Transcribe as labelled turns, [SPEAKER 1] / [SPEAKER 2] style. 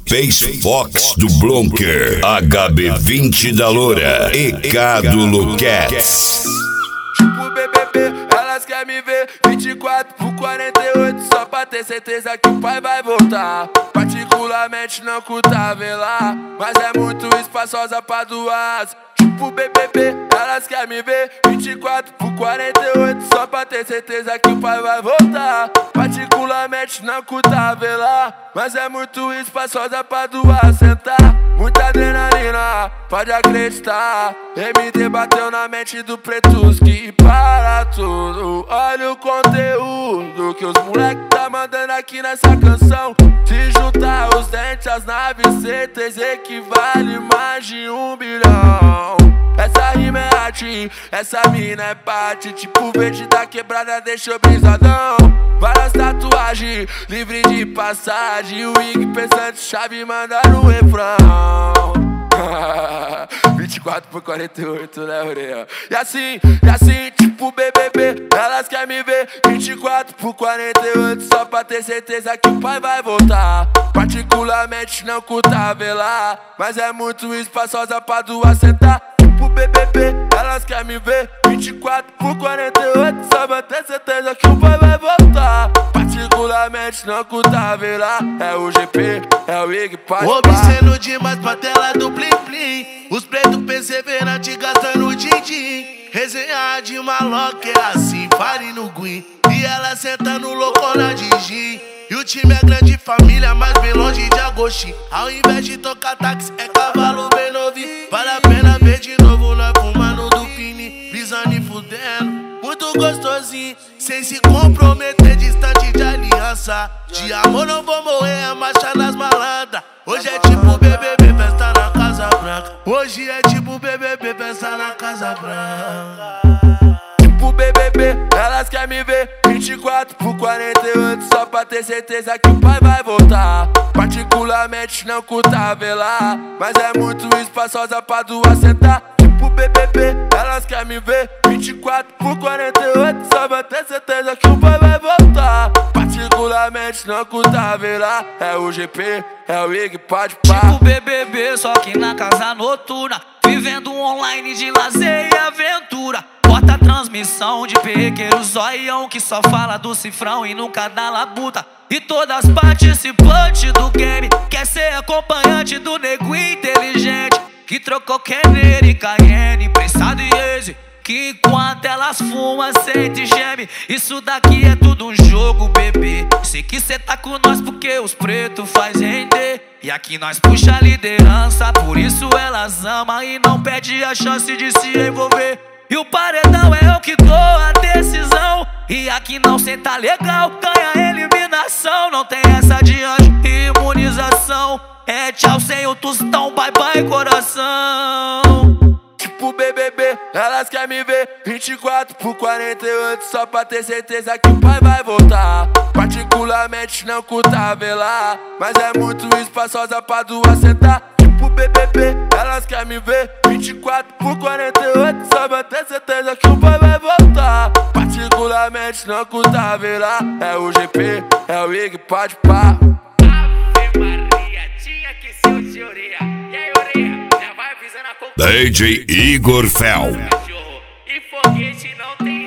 [SPEAKER 1] Space Fox do Blonker, HB20 da Loura, EK do Luquettes.
[SPEAKER 2] Tipo BBB, elas querem me ver 24/48, só pra ter certeza que o pai vai voltar. Particularmente não curta velar, mas é muito espaçosa pra duas. Tipo BBB, elas querem me ver 24/48, só pra ter certeza que o pai vai voltar. Particularmente não curta velar, mas é muito espaçosa pra duas sentar. Muita adrenalina, pode acreditar. MD bateu na mente do Pretos que para tudo. Olha o conteúdo que os moleque tá mandando aqui nessa canção. Se juntar os dentes, as naves, certeza equivale mais de 1 bilhão. Essa rima é arte, essa mina é parte. Tipo verde da quebrada deixou brisadão. Várias tatuagens, livre de passagem. O Ig pensando chave manda no refrão. 24/48, né, orelha? E assim, tipo BBB, elas querem me ver 24/48, só pra ter certeza que o pai vai voltar. Particularmente não curta velar, mas é muito espaçosa pra duas sentar. Tipo BBB, elas querem me ver 24/48, só pra ter certeza que o pai vai voltar. Particularmente não curta velar, é o GP, é o Ig, pode
[SPEAKER 3] obsceno demais pra tela do Plim Plim. Os pretos perseverantes gastando din-din. Resenha de maloca é assim, pare no Guin. E ela sentando loucona de gin. E o time é grande família, mas bem longe de Agostinho. Ao invés de tocar táxi, é cavalo bem novinho. Vale a pena ver de novo nós fumando do Pini, brisando e fudendo. Muito gostosinho, sem se comprometer, distante de aliança. De amor não vou morrer, é marcha nas malandras. Hoje é tipo BBB, festa na Casa Branca. Hoje é tipo BBB, festa na Casa Branca.
[SPEAKER 2] Tipo BBB, elas querem me ver 24/48, só pra ter certeza que o pai vai voltar. Particularmente não curta velar, mas é muito espaçosa pra duas sentar. Tipo BBB, elas querem me ver 24/48, só pra ter certeza que o pai vai voltar. Particularmente não curta velar, é o GP, é o Ig, pode pá.
[SPEAKER 4] Tipo BBB, só que na casa noturna, vivendo online de lazer e aventura. Bota a transmissão de perrequeiro zoião, que só fala do cifrão e nunca dá labuta. E todas participantes do game quer ser acompanhante do nego inteligente, que trocou Kenner e Cayenne, prensado e Easy, que enquanto elas fumam, sente e geme. Isso daqui é tudo um jogo, bebê. Sei que cê tá com nós porque os pretos faz render. E aqui nós puxa a liderança, por isso elas amam e não perde a chance de se envolver. E o paredão é eu que dou a decisão, e aqui não senta legal, ganha eliminação. Não tem essa de anjo e imunização. É tchau sem o tostão, bye bye coração.
[SPEAKER 2] Tipo BBB, elas querem me ver 24/48, só pra ter certeza que o pai vai voltar. Particularmente não curta velar, mas é muito espaçosa pra duas sentar. Tipo BBB, elas querem me ver 24/48, só pra ter certeza que o pai vai voltar. Particularmente não curta velar, é o GP, é o Ig, pode pá.
[SPEAKER 5] Ave Maria, tinha que ser o de orelha. E aí, orelha, já vai avisando a pouco.
[SPEAKER 1] DJ Igor Fel.
[SPEAKER 5] E foguete não tem